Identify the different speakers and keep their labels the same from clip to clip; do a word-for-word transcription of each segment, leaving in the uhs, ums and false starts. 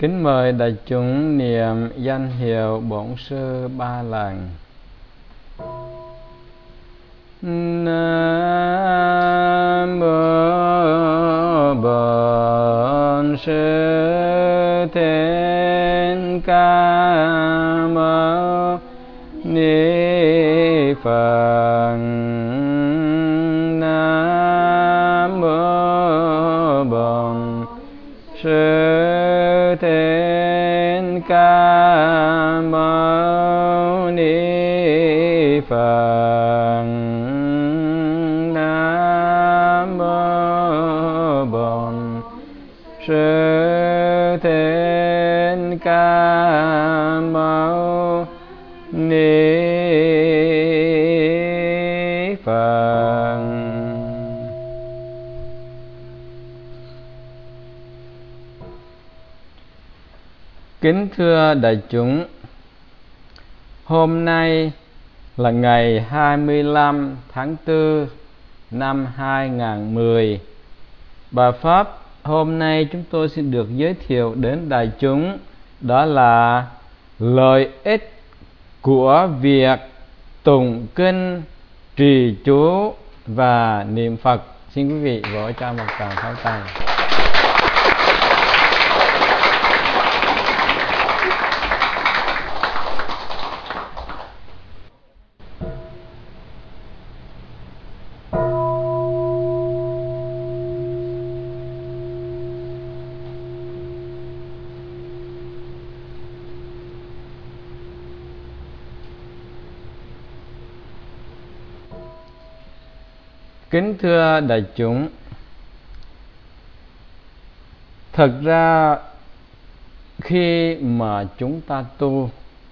Speaker 1: Kính mời đại chúng niệm danh hiệu Bổn Sư ba lần. Nam mô Bổn Sư Thích Ca Mâu Ni Phật. Nam mô Bổn Sư Thích Ca Mâu Ni Phật. Nam mô Bổn Sư Thích Ca Mâu Ni Phật. Kính thưa đại chúng, hôm nay là ngày hai mươi lăm tháng tư năm hai nghìn không trăm mười. Bài pháp hôm nay chúng tôi xin được giới thiệu đến đại chúng đó là lợi ích của việc tụng kinh, trì chú và niệm Phật. Xin quý vị vỗ cho một tràng pháo tay. Kính thưa đại chúng, thật ra khi mà chúng ta tu,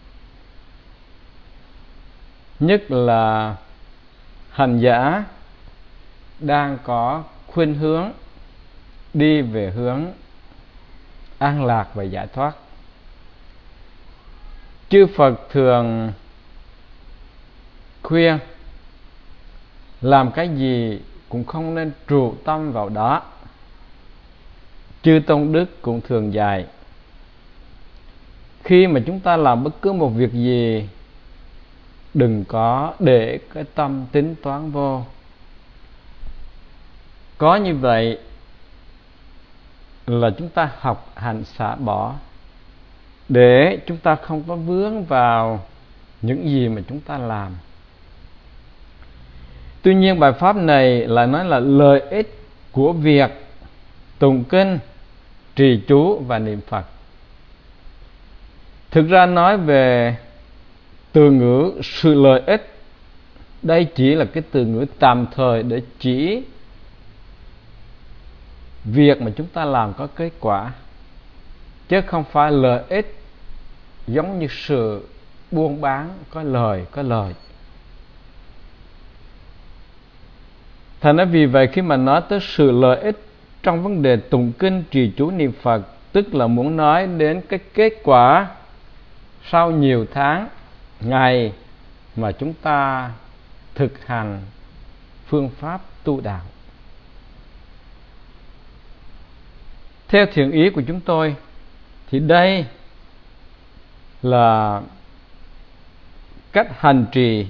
Speaker 1: nhất là hành giả đang có khuynh hướng đi về hướng an lạc và giải thoát, chư Phật thường khuyên làm cái gì cũng không nên trụ tâm vào đó. Chư Tôn Đức cũng thường dạy, khi mà chúng ta làm bất cứ một việc gì, đừng có để cái tâm tính toán vô. Có như vậy là chúng ta học hành xả bỏ, để chúng ta không có vướng vào những gì mà chúng ta làm. Tuy nhiên bài pháp này lại nói là lợi ích của việc tụng kinh, trì chú và niệm Phật. Thực ra nói về từ ngữ sự lợi ích, đây chỉ là cái từ ngữ tạm thời để chỉ việc mà chúng ta làm có kết quả, chứ không phải lợi ích giống như sự buôn bán có lời có lời. Thành ra vì vậy khi mà nói tới sự lợi ích trong vấn đề tụng kinh, trì chú, niệm Phật, tức là muốn nói đến cái kết quả sau nhiều tháng, ngày mà chúng ta thực hành phương pháp tu đạo. Theo thiện ý của chúng tôi thì đây là cách hành trì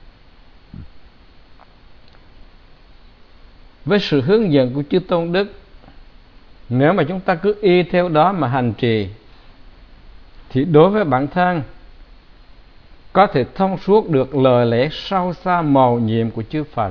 Speaker 1: với sự hướng dẫn của chư Tôn Đức. Nếu mà chúng ta cứ y theo đó mà hành trì, thì đối với bản thân có thể thông suốt được lời lẽ sâu xa mầu nhiệm của chư Phật.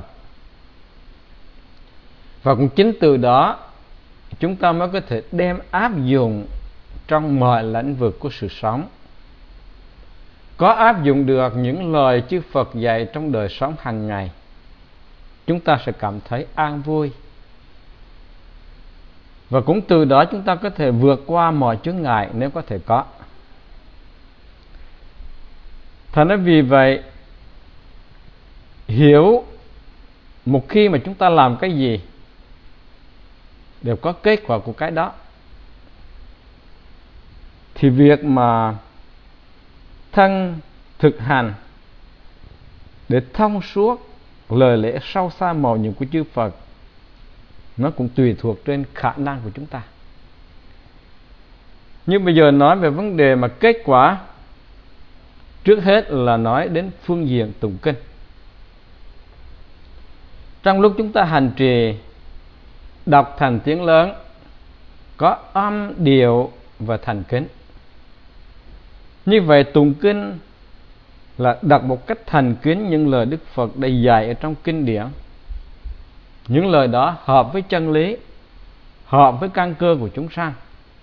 Speaker 1: Và cũng chính từ đó chúng ta mới có thể đem áp dụng trong mọi lĩnh vực của sự sống. Có áp dụng được những lời chư Phật dạy trong đời sống hàng ngày, chúng ta sẽ cảm thấy an vui. Và cũng từ đó chúng ta có thể vượt qua mọi chướng ngại nếu có thể có. Thành ra vì vậy, hiểu một khi mà chúng ta làm cái gì đều có kết quả của cái đó, thì việc mà thân thực hành để thông suốt lời lẽ sâu xa màu nhiệm của chư Phật, nó cũng tùy thuộc trên khả năng của chúng ta. Nhưng bây giờ nói về vấn đề mà kết quả, trước hết là nói đến phương diện tụng kinh. Trong lúc chúng ta hành trì đọc thành tiếng lớn, có âm, điệu và thành kính. Như vậy tụng kinh là đọc một cách thành kính những lời Đức Phật đã dạy ở trong kinh điển. Những lời đó hợp với chân lý, hợp với căn cơ của chúng sanh.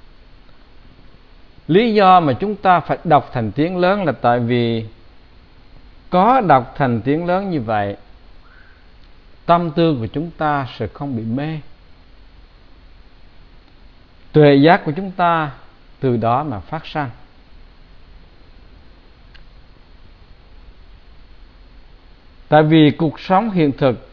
Speaker 1: Lý do mà chúng ta phải đọc thành tiếng lớn là tại vì có đọc thành tiếng lớn như vậy, tâm tư của chúng ta sẽ không bị mê. Tuệ giác của chúng ta từ đó mà phát sanh. Tại vì cuộc sống hiện thực,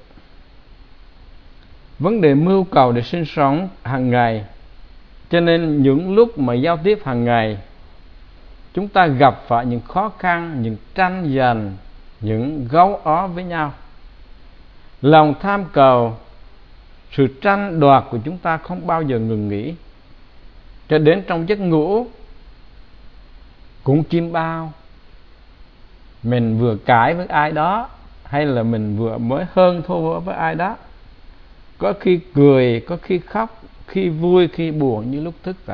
Speaker 1: vấn đề mưu cầu để sinh sống hàng ngày, cho nên những lúc mà giao tiếp hàng ngày, chúng ta gặp phải những khó khăn, những tranh giành, những gấu ó với nhau. Lòng tham cầu, sự tranh đoạt của chúng ta không bao giờ ngừng nghỉ. Cho đến trong giấc ngủ cũng chim bao, mình vừa cãi với ai đó, hay là mình vừa mới hơn thua với ai đó. Có khi cười, có khi khóc, khi vui, khi buồn như lúc thức vậy.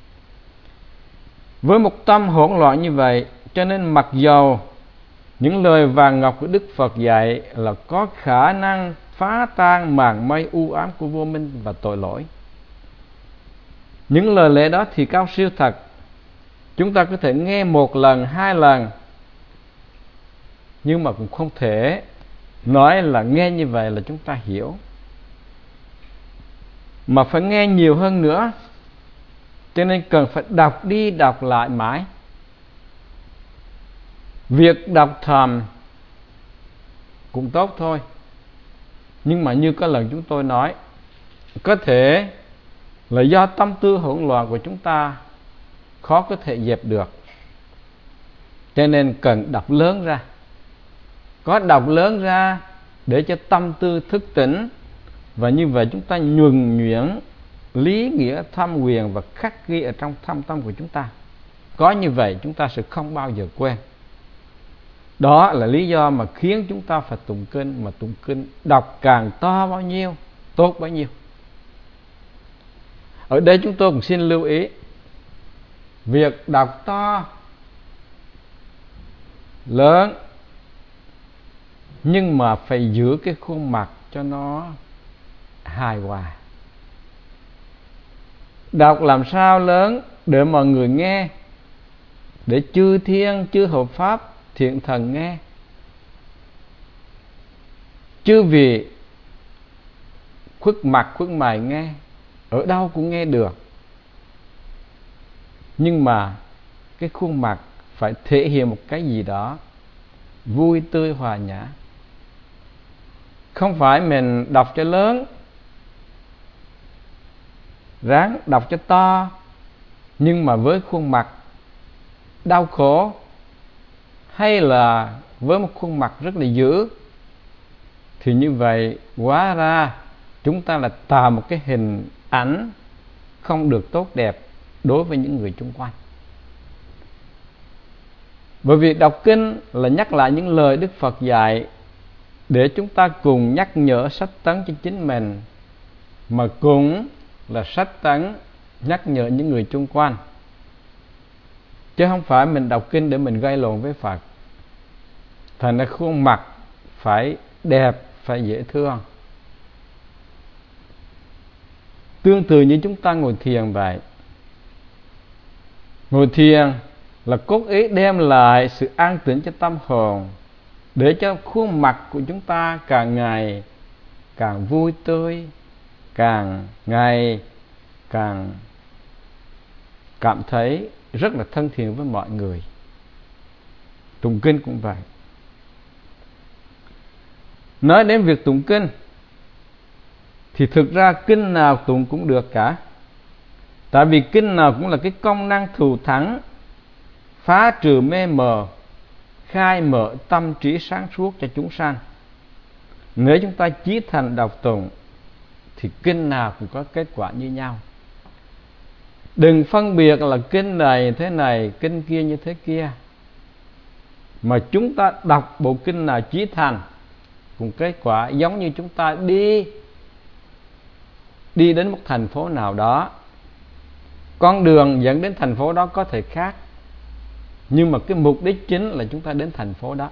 Speaker 1: Với một tâm hỗn loạn như vậy, cho nên mặc dầu những lời vàng ngọc của Đức Phật dạy là có khả năng phá tan màn mây u ám của vô minh và tội lỗi, những lời lẽ đó thì cao siêu thật. Chúng ta có thể nghe một lần, hai lần, nhưng mà cũng không thể nói là nghe như vậy là chúng ta hiểu, mà phải nghe nhiều hơn nữa. Cho nên cần phải đọc đi đọc lại mãi. Việc đọc thầm cũng tốt thôi, nhưng mà như có lần chúng tôi nói, có thể là do tâm tư hỗn loạn của chúng ta khó có thể dẹp được, cho nên cần đọc lớn ra. Có đọc lớn ra để cho tâm tư thức tỉnh, và như vậy chúng ta nhuần nhuyễn lý nghĩa thâm quyền và khắc ghi ở trong thâm tâm của chúng ta. Có như vậy chúng ta sẽ không bao giờ quên. Đó là lý do mà khiến chúng ta phải tụng kinh, mà tụng kinh đọc càng to bao nhiêu tốt bấy nhiêu. Ở đây chúng tôi cũng xin lưu ý, việc đọc to lớn nhưng mà phải giữ cái khuôn mặt cho nó hài hòa. Đọc làm sao lớn để mọi người nghe, để chư thiên, chư hộ pháp, thiện thần nghe. Chư vị khuất mặt khuất mày nghe, ở đâu cũng nghe được, nhưng mà cái khuôn mặt phải thể hiện một cái gì đó vui tươi hòa nhã. Không phải mình đọc cho lớn, ráng đọc cho to, nhưng mà với khuôn mặt đau khổ, hay là với một khuôn mặt rất là dữ, thì như vậy hóa ra chúng ta là tạo một cái hình ảnh không được tốt đẹp đối với những người chung quanh. Bởi vì đọc kinh là nhắc lại những lời Đức Phật dạy, để chúng ta cùng nhắc nhở sách tấn cho chính mình, mà cũng là sách tấn nhắc nhở những người chung quanh. Chứ không phải mình đọc kinh để mình gây lộn với Phật. Thành ra khuôn mặt phải đẹp, phải dễ thương. Tương tự như chúng ta ngồi thiền vậy. Ngồi thiền là cốt ý đem lại sự an tĩnh cho tâm hồn, để cho khuôn mặt của chúng ta càng ngày càng vui tươi, càng ngày càng cảm thấy rất là thân thiện với mọi người. Tụng kinh cũng vậy. Nói đến việc tụng kinh thì thực ra kinh nào tụng cũng được cả. Tại vì kinh nào cũng là cái công năng thù thắng, phá trừ mê mờ, khai mở tâm trí sáng suốt cho chúng sanh. Nếu chúng ta chí thành đọc tụng thì kinh nào cũng có kết quả như nhau. Đừng phân biệt là kinh này thế này, kinh kia như thế kia, mà chúng ta đọc bộ kinh nào chí thành, cùng kết quả giống như chúng ta đi đi đến một thành phố nào đó. Con đường dẫn đến thành phố đó có thể khác, nhưng mà cái mục đích chính là chúng ta đến thành phố đó.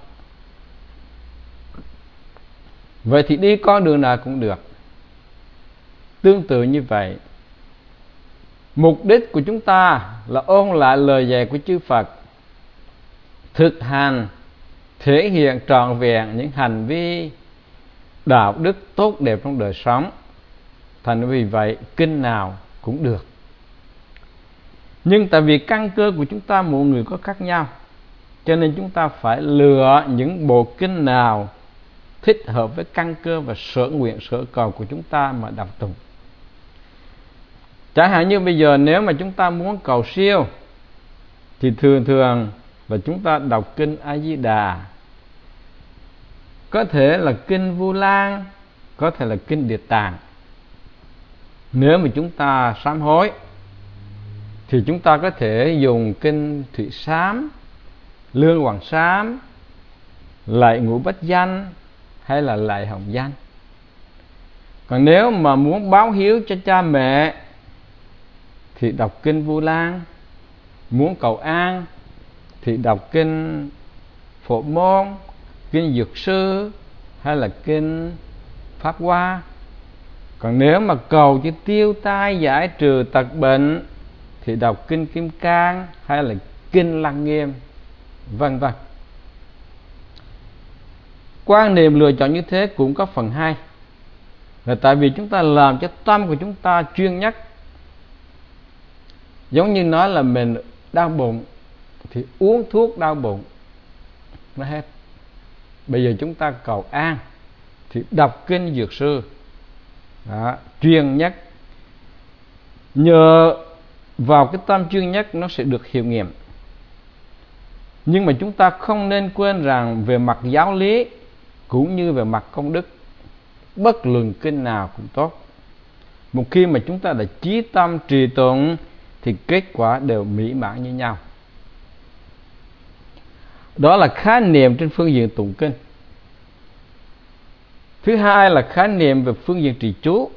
Speaker 1: Vậy thì đi con đường nào cũng được. Tương tự như vậy, mục đích của chúng ta là ôn lại lời dạy của chư Phật, thực hành, thể hiện trọn vẹn những hành vi đạo đức tốt đẹp trong đời sống. Thành vì vậy kinh nào cũng được. Nhưng tại vì căn cơ của chúng ta mỗi người có khác nhau, cho nên chúng ta phải lựa những bộ kinh nào thích hợp với căn cơ và sở nguyện sở cầu của chúng ta mà đọc tụng. Chẳng hạn như bây giờ nếu mà chúng ta muốn cầu siêu thì thường thường là chúng ta đọc kinh A Di Đà, có thể là kinh Vu Lan, có thể là kinh Địa Tạng. Nếu mà chúng ta sám hối thì chúng ta có thể dùng kinh Thụy Sám, Lương Hoàng Sám, Lạy Ngũ Bách Danh hay là Lạy Hồng Danh. Còn nếu mà muốn báo hiếu cho cha mẹ thì đọc kinh Vu Lan, muốn cầu an thì đọc kinh Phổ Môn, kinh Dược Sư hay là kinh Pháp Hoa. Còn nếu mà cầu cho tiêu tai giải trừ tật bệnh thì đọc kinh Kim Cang hay là kinh Lăng Nghiêm, vân vân. Quan niệm lựa chọn như thế cũng có phần hay, là tại vì chúng ta làm cho tâm của chúng ta chuyên nhất. Giống như nói là mình đau bụng thì uống thuốc đau bụng nó hết. Bây giờ chúng ta cầu an thì đọc kinh Dược Sư. Đó, chuyên nhất. Nhờ vào cái tâm chuyên nhất nó sẽ được hiệu nghiệm. Nhưng mà chúng ta không nên quên rằng về mặt giáo lý cũng như về mặt công đức, bất luận kinh nào cũng tốt, một khi mà chúng ta đã chí tâm trì tụng thì kết quả đều mỹ mãn như nhau. Đó là khái niệm trên phương diện tụng kinh. Thứ hai là khái niệm về phương diện trì chú.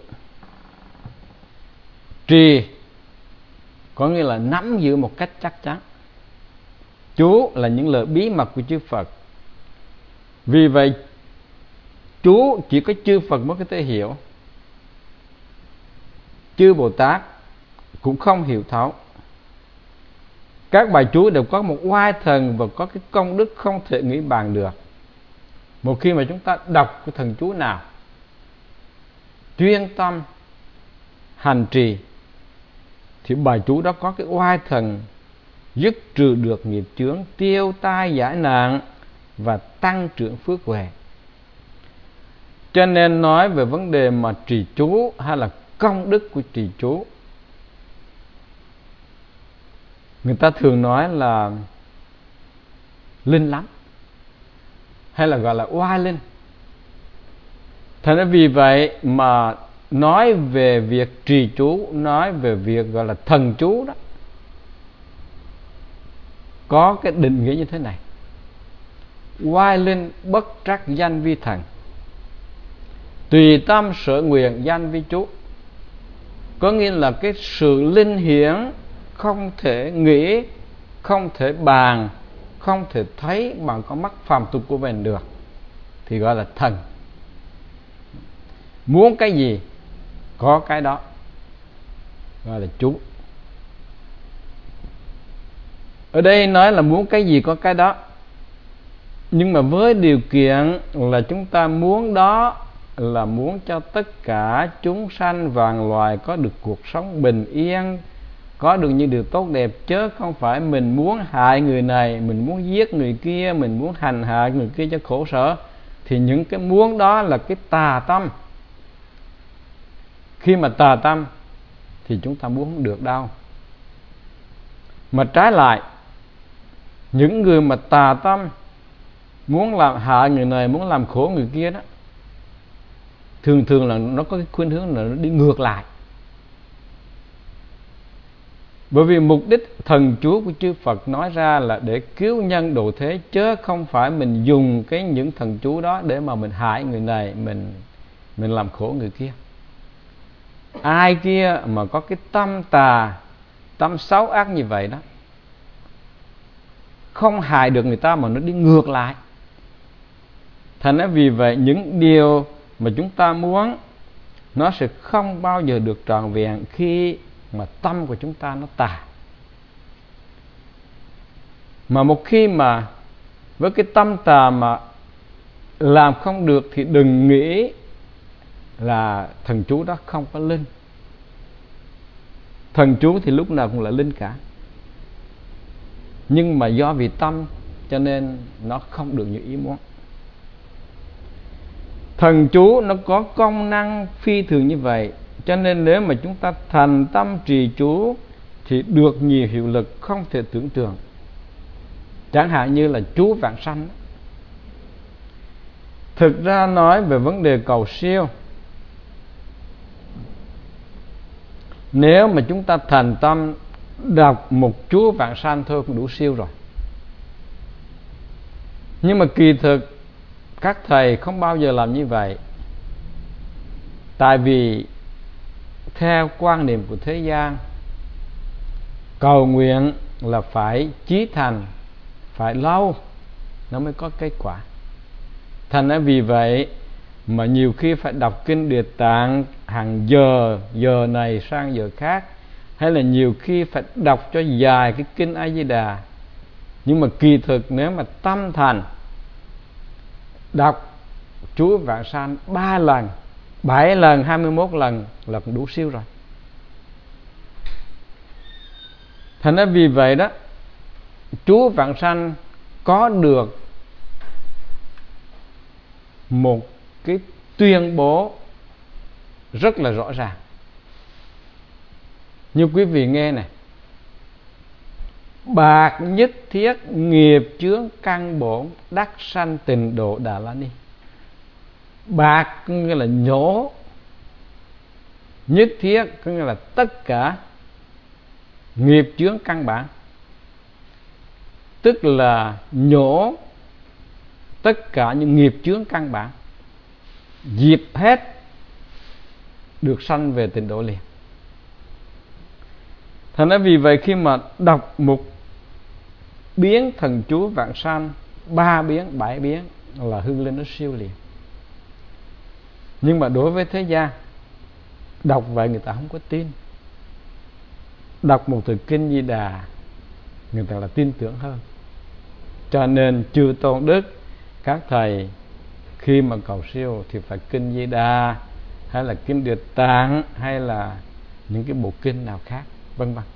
Speaker 1: Trì có nghĩa là nắm giữ một cách chắc chắn. Chú là những lời bí mật của chư Phật. Vì vậy chú chỉ có chư Phật mới có thể hiểu, chư Bồ Tát cũng không hiểu thấu. Các bài chú đều có một oai thần và có cái công đức không thể nghĩ bàn được. Một khi mà chúng ta đọc cái thần chú nào, chuyên tâm hành trì, thì bài chú đó có cái oai thần dứt trừ được nghiệp chướng, tiêu tai giải nạn và tăng trưởng phước huệ. Cho nên nói về vấn đề mà trì chú hay là công đức của trì chú, người ta thường nói là linh lắm, hay là gọi là oai linh. Thành ra vì vậy mà nói về việc trì chú, nói về việc gọi là thần chú đó, có cái định nghĩa như thế này: oai linh bất trắc danh vi thần, tùy tâm sở nguyện danh vi chú. Có nghĩa là cái sự linh hiển không thể nghĩ, không thể bàn, không thể thấy bằng con mắt phàm tục của mình được, thì gọi là thần. Muốn cái gì có cái đó, gọi là chú. Ở đây nói là muốn cái gì có cái đó, nhưng mà với điều kiện là chúng ta muốn đó là muốn cho tất cả chúng sanh vạn loài có được cuộc sống bình yên, có được những điều tốt đẹp, chứ không phải mình muốn hại người này, mình muốn giết người kia, mình muốn hành hạ người kia cho khổ sở. Thì những cái muốn đó là cái tà tâm. Khi mà tà tâm thì chúng ta muốn không được đâu. Mà trái lại, những người mà tà tâm muốn làm hại người này, muốn làm khổ người kia đó, thường thường là nó có cái khuynh hướng là nó đi ngược lại. Bởi vì mục đích thần chú của chư Phật nói ra là để cứu nhân độ thế, chứ không phải mình dùng cái những thần chú đó để mà mình hại người này, mình mình làm khổ người kia. Ai kia mà có cái tâm tà, tâm xấu ác như vậy đó, không hại được người ta mà nó đi ngược lại. Thành ra vì vậy những điều mà chúng ta muốn nó sẽ không bao giờ được trọn vẹn khi mà tâm của chúng ta nó tà. Mà một khi mà với cái tâm tà mà làm không được thì đừng nghĩ là thần chú đó không có linh. Thần chú thì lúc nào cũng là linh cả, nhưng mà do vì tâm cho nên nó không được như ý muốn. Thần chú nó có công năng phi thường như vậy, cho nên nếu mà chúng ta thành tâm trì chú thì được nhiều hiệu lực không thể tưởng tượng. Chẳng hạn như là chú vãng sanh. Thực ra nói về vấn đề cầu siêu, nếu mà chúng ta thành tâm đọc một chú vãng sanh thôi cũng đủ siêu rồi. Nhưng mà kỳ thực các thầy không bao giờ làm như vậy. Tại vì theo quan niệm của thế gian, cầu nguyện là phải chí thành, phải lâu nó mới có kết quả. Thành ra vì vậy mà nhiều khi phải đọc kinh Địa Tạng hàng giờ, giờ này sang giờ khác, hay là nhiều khi phải đọc cho dài cái kinh A Di Đà. Nhưng mà kỳ thực nếu mà tâm thành đọc chú vãng sanh ba lần, bảy lần, hai mươi mốt lần là cũng đủ siêu rồi. Thành ra vì vậy đó, chú vãng sanh có được một cái tuyên bố rất là rõ ràng. Như quý vị nghe này: bạc nhất thiết nghiệp chướng căn bổn, đắc sanh tịnh độ Đà La Ni. Bạc có nghĩa là nhổ, nhất thiết có nghĩa là tất cả nghiệp chướng căn bản, tức là nhổ tất cả những nghiệp chướng căn bản, diệt hết, được sanh về tịnh độ liền. Thành ra vì vậy khi mà đọc một biến thần chú vãng sanh, ba biến, bảy biến là hương linh nó siêu liền. Nhưng mà đối với thế gian, đọc vậy người ta không có tin. Đọc một từ kinh Di Đà người ta là tin tưởng hơn. Cho nên chư tôn đức, các thầy khi mà cầu siêu thì phải kinh Di Đà, hay là kinh Địa Tạng, hay là những cái bộ kinh nào khác, vân vân.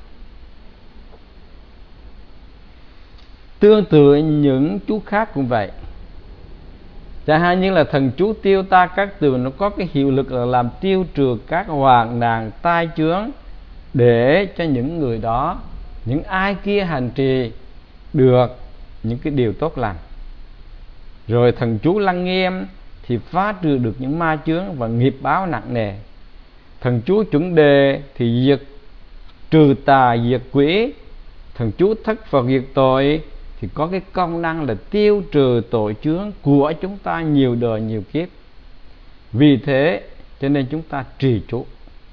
Speaker 1: Tương tự những chú khác cũng vậy. Chẳng hạn như là thần chú tiêu ta các tường, nó có cái hiệu lực là làm tiêu trừ các hoạn nạn tai chướng, để cho những người đó, những ai kia hành trì được những cái điều tốt lành. Rồi thần chú Lăng Nghiêm thì phá trừ được những ma chướng và nghiệp báo nặng nề. Thần chú Chuẩn Đề thì diệt trừ tà diệt quỷ. Thần chú Thất Phật diệt tội thì có cái công năng là tiêu trừ tội chướng của chúng ta nhiều đời nhiều kiếp. Vì thế cho nên chúng ta trì chú.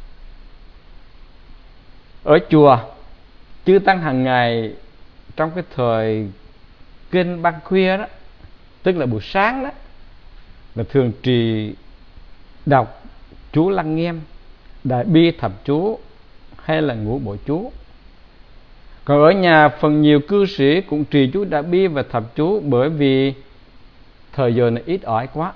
Speaker 1: Ở chùa, chư tăng hàng ngày trong cái thời kinh ban khuya đó, tức là buổi sáng đó, là thường trì đọc chú Lăng Nghiêm, Đại Bi Thập Chú hay là Ngũ Bộ Chú. Còn ở nhà phần nhiều cư sĩ cũng trì chú Đại Bi và Thập Chú, bởi vì thời giờ này ít ỏi quá.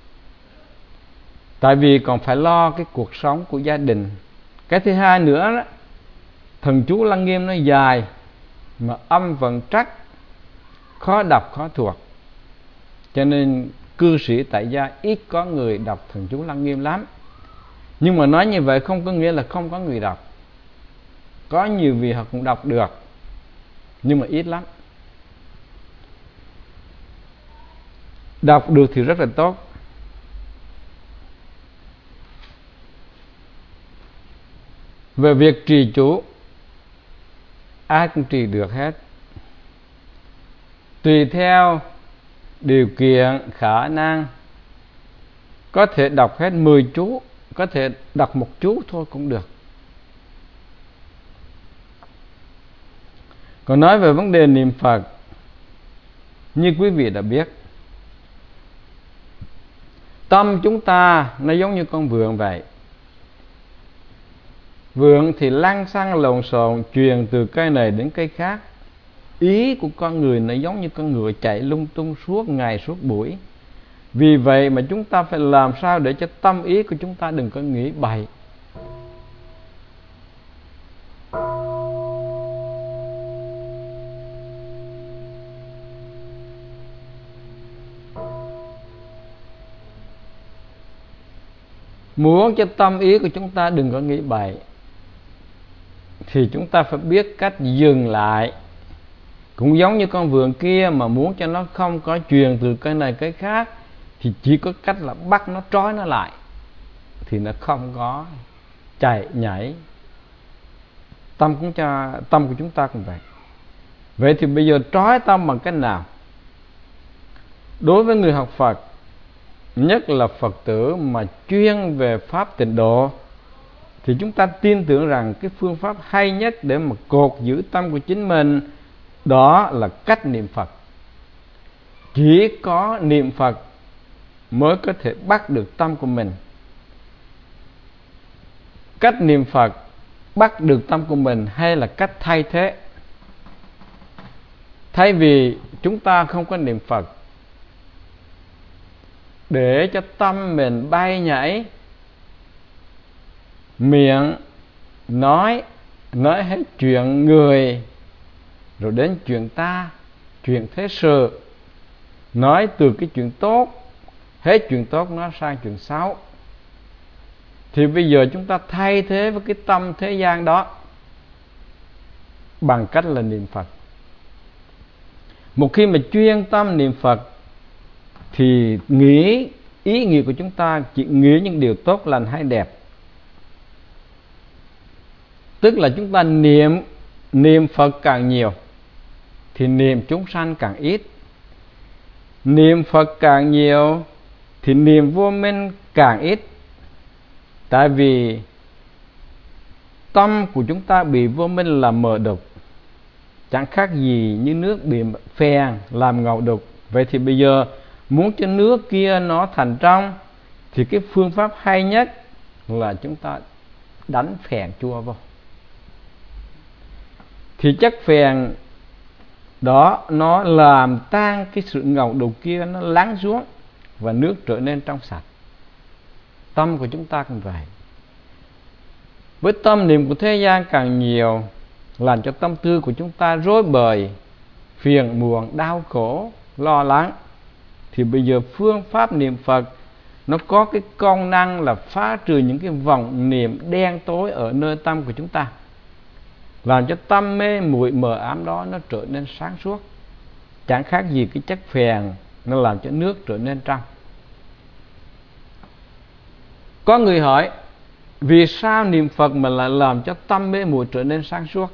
Speaker 1: Tại vì còn phải lo cái cuộc sống của gia đình. Cái thứ hai nữa đó, thần chú Lăng Nghiêm nó dài mà âm vận trắc, khó đọc khó thuộc, cho nên cư sĩ tại gia ít có người đọc thần chú Lăng Nghiêm lắm. Nhưng mà nói như vậy không có nghĩa là không có người đọc. Có nhiều vị họ cũng đọc được, nhưng mà ít lắm. Đọc được thì rất là tốt. Về việc trì chú, ai cũng trì được hết, tùy theo điều kiện khả năng. Có thể đọc hết mười chú, có thể đọc một chú thôi cũng được. Còn nói về vấn đề niệm Phật, như quý vị đã biết, tâm chúng ta nó giống như con vượn vậy. Vượn thì lăn xăng lộn xộn, truyền từ cây này đến cây khác. Ý của con người nó giống như con ngựa chạy lung tung suốt ngày suốt buổi. Vì vậy mà chúng ta phải làm sao để cho tâm ý của chúng ta đừng có nghĩ bậy. Muốn cho tâm ý của chúng ta đừng có nghĩ bậy thì chúng ta phải biết cách dừng lại. Cũng giống như con vượn kia, mà muốn cho nó không có truyền từ cái này cái khác thì chỉ có cách là bắt nó, trói nó lại, thì nó không có chạy nhảy. Tâm cũng cho tâm của chúng ta cũng vậy. Vậy thì bây giờ trói tâm bằng cách nào? Đối với người học Phật, nhất là Phật tử mà chuyên về pháp tịnh độ, thì chúng ta tin tưởng rằng cái phương pháp hay nhất để mà cột giữ tâm của chính mình đó là cách niệm Phật. Chỉ có niệm Phật mới có thể bắt được tâm của mình. Cách niệm Phật bắt được tâm của mình hay là cách thay thế. Thay vì chúng ta không có niệm Phật để cho tâm mình bay nhảy, miệng nói nói hết chuyện người, rồi đến chuyện ta, chuyện thế sự, nói từ cái chuyện tốt, hết chuyện tốt nói sang chuyện xấu, thì bây giờ chúng ta thay thế với cái tâm thế gian đó bằng cách là niệm Phật. Một khi mà chuyên tâm niệm Phật thì nghĩ ý nghĩa của chúng ta chỉ nghĩ những điều tốt lành hay đẹp. Tức là chúng ta niệm niệm Phật càng nhiều thì niệm chúng sanh càng ít. Niệm Phật càng nhiều thì niệm vô minh càng ít. Tại vì tâm của chúng ta bị vô minh làm mờ đục, chẳng khác gì như nước bị phèn làm ngầu đục. Vậy thì bây giờ muốn cho nước kia nó thành trong thì cái phương pháp hay nhất là chúng ta đánh phèn chua vào. Thì chất phèn đó nó làm tan cái sự ngầu đục kia, nó lắng xuống và nước trở nên trong sạch. Tâm của chúng ta cũng vậy. Với tâm niệm của thế gian càng nhiều, làm cho tâm tư của chúng ta rối bời, phiền muộn, đau khổ, lo lắng, thì bây giờ phương pháp niệm Phật nó có cái công năng là phá trừ những cái vọng niệm đen tối ở nơi tâm của chúng ta, làm cho tâm mê muội mờ ám đó nó trở nên sáng suốt. Chẳng khác gì cái chất phèn nó làm cho nước trở nên trong. Có người hỏi, vì sao niệm Phật mà lại làm cho tâm mê muội trở nên sáng suốt?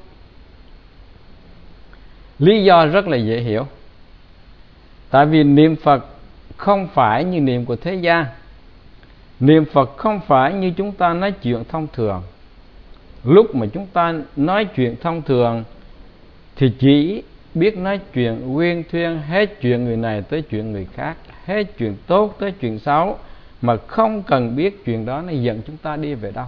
Speaker 1: Lý do rất là dễ hiểu. Tại vì niệm Phật không phải như niệm của thế gian. Niệm Phật không phải như chúng ta nói chuyện thông thường. Lúc mà chúng ta nói chuyện thông thường thì chỉ biết nói chuyện uyên thuyên, hết chuyện người này tới chuyện người khác, hết chuyện tốt tới chuyện xấu, mà không cần biết chuyện đó nó dẫn chúng ta đi về đâu.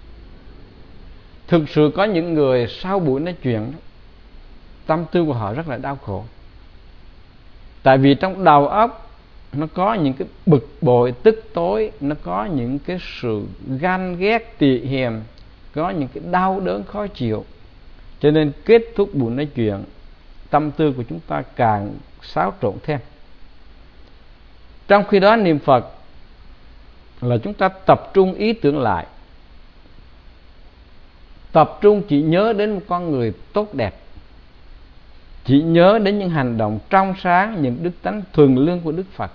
Speaker 1: Thực sự có những người sau buổi nói chuyện, tâm tư của họ rất là đau khổ. Tại vì trong đầu óc nó có những cái bực bội tức tối, nó có những cái sự ganh ghét tị hiềm, có những cái đau đớn khó chịu. Cho nên kết thúc buổi nói chuyện, tâm tư của chúng ta càng xáo trộn thêm. Trong khi đó niệm Phật là chúng ta tập trung ý tưởng lại, tập trung chỉ nhớ đến một con người tốt đẹp, chỉ nhớ đến những hành động trong sáng, những đức tánh thuần lương của Đức Phật.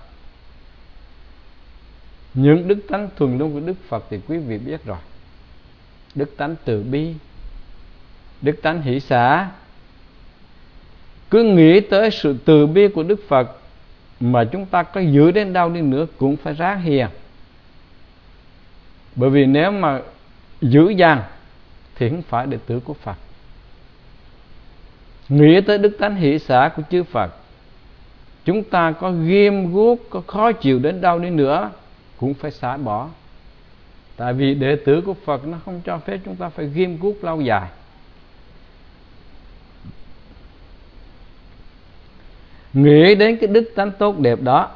Speaker 1: Những đức tánh thuần lương của Đức Phật thì quý vị biết rồi. Đức tánh từ bi, đức tánh hỷ xả, Cứ nghĩ tới sự từ bi của Đức Phật mà chúng ta có giữ đến đâu đi nữa cũng phải ráng hiền. Bởi vì nếu mà dữ dằn thì không phải đệ tử của Phật. Nghĩ tới đức tánh hỷ xả của chư Phật, chúng ta có ghim guốc, có khó chịu đến đâu đi nữa cũng phải xả bỏ. Tại vì đệ tử của Phật nó không cho phép chúng ta phải ghim guốc lâu dài. Nghĩ đến cái đức tánh tốt đẹp đó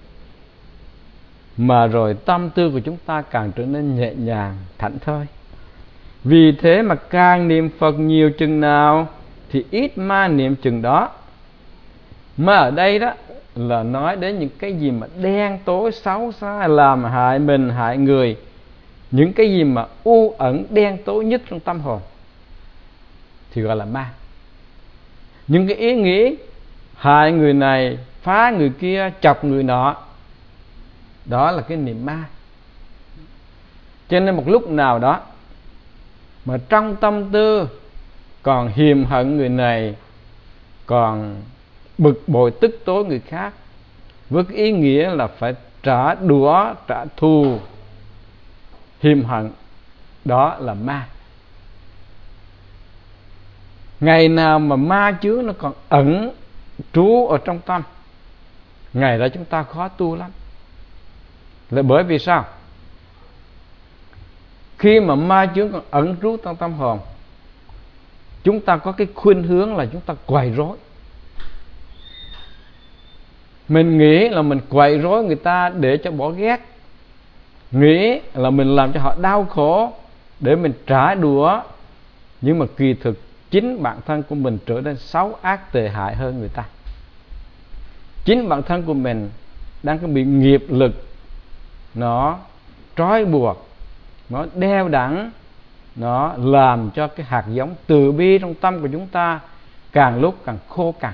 Speaker 1: mà rồi tâm tư của chúng ta càng trở nên nhẹ nhàng, thảnh thơi. Vì thế mà càng niệm Phật nhiều chừng nào thì ít ma niệm chừng đó. Mà ở đây đó là nói đến những cái gì mà đen tối xấu xa, làm hại mình hại người, những cái gì mà u ẩn đen tối nhất trong tâm hồn thì gọi là ma. Những cái ý nghĩ hại người này, phá người kia, chọc người nọ, đó là cái niệm ma. Cho nên một lúc nào đó mà trong tâm tư còn hiềm hận người này, còn bực bội tức tối người khác, với cái ý nghĩa là phải trả đũa, trả thù, hiềm hận, đó là ma. Ngày nào mà ma chướng nó còn ẩn trú ở trong tâm, ngày đó chúng ta khó tu lắm. Là bởi vì sao? Khi mà ma chướng còn ẩn trú trong tâm hồn, chúng ta có cái khuynh hướng là chúng ta quậy rối. Mình nghĩ là mình quậy rối người ta để cho bỏ ghét, nghĩ là mình làm cho họ đau khổ để mình trả đũa. Nhưng mà kỳ thực chính bản thân của mình trở nên xấu ác tệ hại hơn người ta. Chính bản thân của mình đang có bị nghiệp lực nó trói buộc, nó đeo đẳng, nó làm cho cái hạt giống từ bi trong tâm của chúng ta càng lúc càng khô cằn.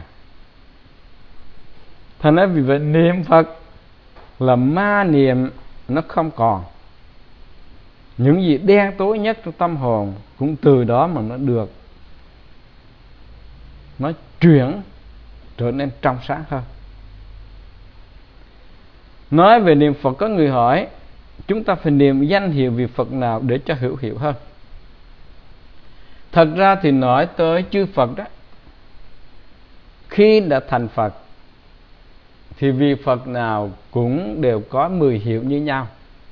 Speaker 1: Thành ra vì vậy niệm Phật là ma niệm nó không còn. Những gì đen tối nhất trong tâm hồn cũng từ đó mà nó được, nó chuyển trở nên trong sáng hơn. Nói về niệm Phật, có người hỏi chúng ta phải niệm danh hiệu vị Phật nào để cho hữu hiệu hơn. Thật ra thì nói tới chư Phật đó, khi đã thành Phật thì vị Phật nào cũng đều có mười hiệu như nhau.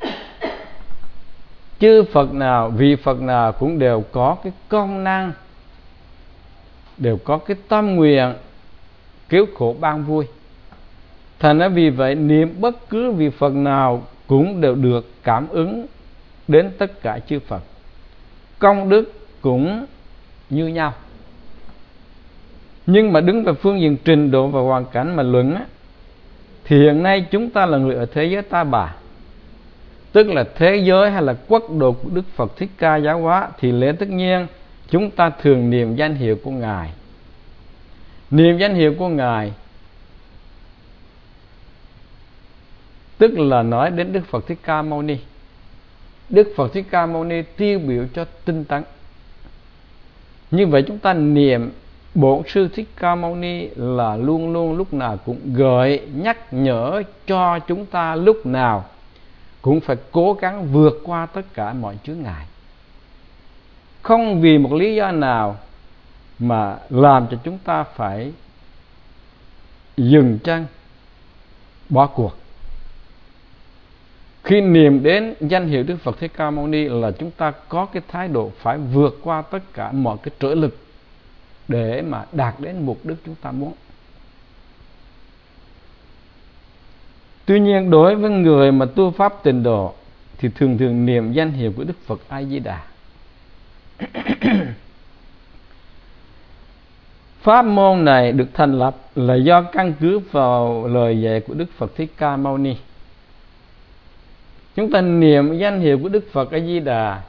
Speaker 1: Chư Phật nào, vị Phật nào cũng đều có cái công năng, đều có cái tâm nguyện cứu khổ ban vui. Thành ra vì vậy niệm bất cứ vị Phật nào cũng đều được cảm ứng đến tất cả chư Phật. Công đức cũng như nhau. Nhưng mà đứng về phương diện trình độ và hoàn cảnh mà luận á, thì hiện nay chúng ta là người ở thế giới Ta Bà, tức là thế giới hay là quốc độ của Đức Phật Thích Ca Giáo Hóa, thì lẽ tất nhiên chúng ta thường niệm danh hiệu của Ngài. Niệm danh hiệu của Ngài tức là nói đến Đức Phật Thích Ca Mâu Ni. Đức Phật Thích Ca Mâu Ni tiêu biểu cho tinh tấn. Như vậy chúng ta niệm Bổn Sư Thích Ca Mâu Ni là luôn luôn lúc nào cũng gợi nhắc nhở cho chúng ta lúc nào cũng phải cố gắng vượt qua tất cả mọi chướng ngại. Không vì một lý do nào mà làm cho chúng ta phải dừng chân, bỏ cuộc. Khi niệm đến danh hiệu Đức Phật Thích Ca Mâu Ni là chúng ta có cái thái độ phải vượt qua tất cả mọi cái trở lực để mà đạt đến mục đích chúng ta muốn. Tuy nhiên đối với người mà tu pháp tịnh độ thì thường thường niệm danh hiệu của Đức Phật A Di Đà. Pháp môn này được thành lập là do căn cứ vào lời dạy của Đức Phật Thích Ca Mâu Ni. Chúng ta niệm danh hiệu của Đức Phật A Di Đà,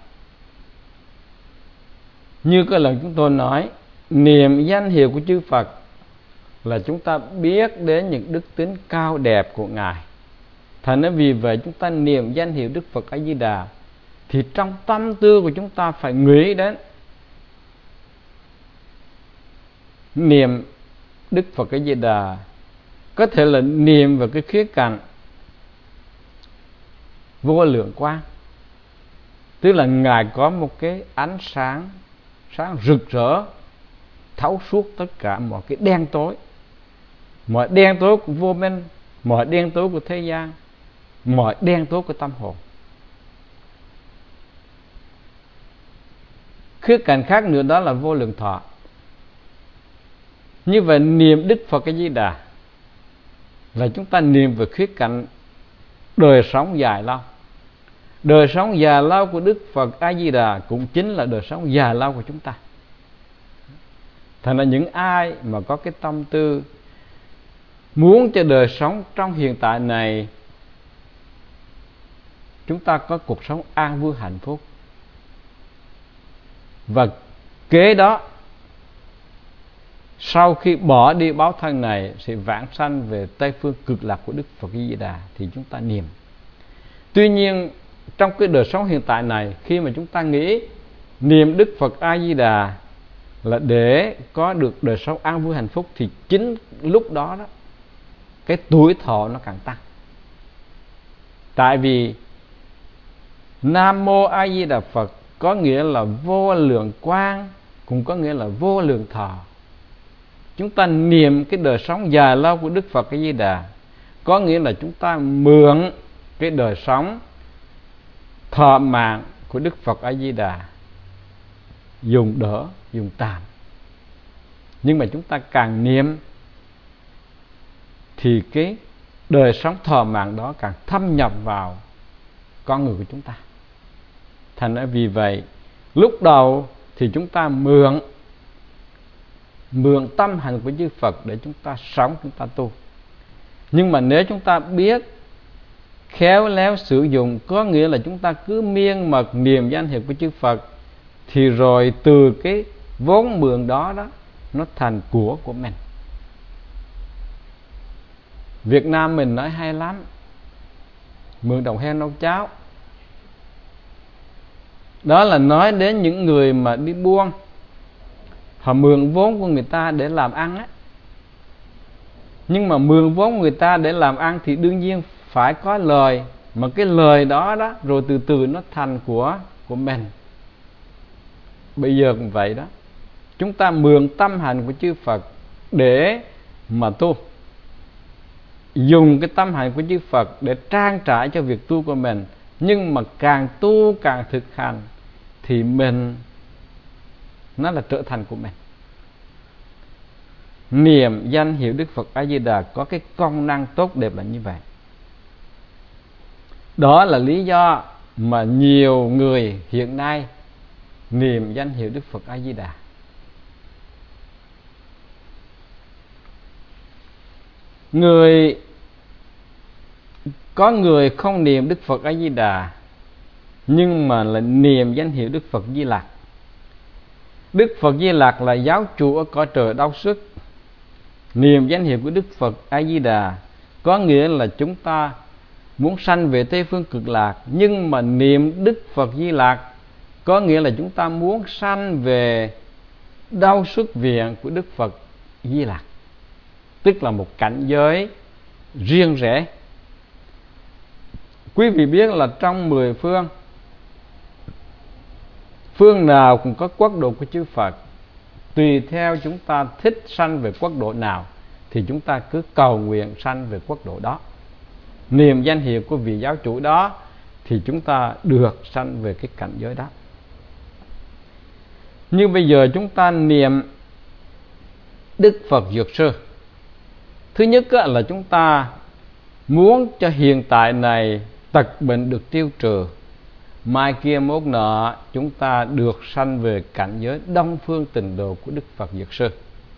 Speaker 1: như cái lần chúng tôi nói, niệm danh hiệu của chư Phật là chúng ta biết đến những đức tính cao đẹp của Ngài. Thành ra vì vậy chúng ta niệm danh hiệu Đức Phật A Di Đà thì trong tâm tư của chúng ta phải nghĩ đến niệm Đức Phật A Di Đà có thể là niệm vào cái khía cạnh vô lượng quang, tức là Ngài có một cái ánh sáng sáng rực rỡ thấu suốt tất cả mọi cái đen tối, mọi đen tối của vô minh, mọi đen tối của thế gian, mọi đen tối của tâm hồn. Khía cạnh khác nữa đó là vô lượng thọ. Như vậy niệm Đức Phật A Di Đà là chúng ta niệm về khía cạnh đời sống dài lâu. Đời sống dài lâu của Đức Phật A Di Đà cũng chính là đời sống dài lâu của chúng ta. Thành ra những ai mà có cái tâm tư muốn cho đời sống trong hiện tại này chúng ta có cuộc sống an vui hạnh phúc, và kế đó sau khi bỏ đi báo thân này sẽ vãng sanh về Tây phương cực lạc của Đức Phật A Di Đà, thì chúng ta niệm. Tuy nhiên trong cái đời sống hiện tại này, khi mà chúng ta nghĩ niệm Đức Phật A Di Đà là để có được đời sống an vui hạnh phúc, thì chính lúc đó đó cái tuổi thọ nó càng tăng. Tại vì Nam Mô A Di Đà Phật có nghĩa là vô lượng quang, cũng có nghĩa là vô lượng thọ. Chúng ta niệm cái đời sống dài lâu của Đức Phật A Di Đà có nghĩa là chúng ta mượn cái đời sống thọ mạng của Đức Phật A Di Đà dùng đỡ, dùng tạm. Nhưng mà chúng ta càng niệm thì cái đời sống thọ mạng đó càng thâm nhập vào con người của chúng ta. Thành ra vì vậy lúc đầu thì chúng ta mượn mượn tâm hành của chư Phật để chúng ta sống, chúng ta tu. Nhưng mà nếu chúng ta biết khéo léo sử dụng, có nghĩa là chúng ta cứ miên mật niệm danh hiệu của chư Phật, thì rồi từ cái vốn mượn đó đó nó thành của của mình. Việt Nam mình nói hay lắm, mượn đồng heo nấu cháo. Đó là nói đến những người mà đi buôn, họ mượn vốn của người ta để làm ăn á. Nhưng mà mượn vốn người ta để làm ăn thì đương nhiên phải có lời, mà cái lời đó đó rồi từ từ nó thành của của mình. Bây giờ cũng vậy đó, chúng ta mượn tâm hành của chư Phật để mà tu, dùng cái tâm hành của chư Phật để trang trải cho việc tu của mình. Nhưng mà càng tu càng thực hành thì mình nó là trở thành của mình. Niệm danh hiệu Đức Phật A Di Đà có cái công năng tốt đẹp là như vậy. Đó là lý do mà nhiều người hiện nay niệm danh hiệu Đức Phật A Di Đà. Người có người không niệm Đức Phật A Di Đà nhưng mà là niệm danh hiệu Đức Phật Di Lặc. Đức Phật Di Lặc là giáo chủ ở cõi trời đau sức. Niệm danh hiệu của Đức Phật A Di Đà có nghĩa là chúng ta muốn sanh về Tây phương cực lạc, nhưng mà niệm Đức Phật Di Lặc có nghĩa là chúng ta muốn sanh về đau xuất viện của Đức Phật Di Lặc, tức là một cảnh giới riêng rẽ. Quý vị biết là trong mười phương, phương nào cũng có quốc độ của chư Phật. Tùy theo chúng ta thích sanh về quốc độ nào thì chúng ta cứ cầu nguyện sanh về quốc độ đó, niệm danh hiệu của vị giáo chủ đó, thì chúng ta được sanh về cái cảnh giới đó. Như bây giờ chúng ta niệm Đức Phật Dược Sư. Thứ nhất là chúng ta muốn cho hiện tại này tật bệnh được tiêu trừ, mai kia mốt nọ chúng ta được sanh về cảnh giới Đông Phương Tịnh Độ của Đức Phật Dược Sư.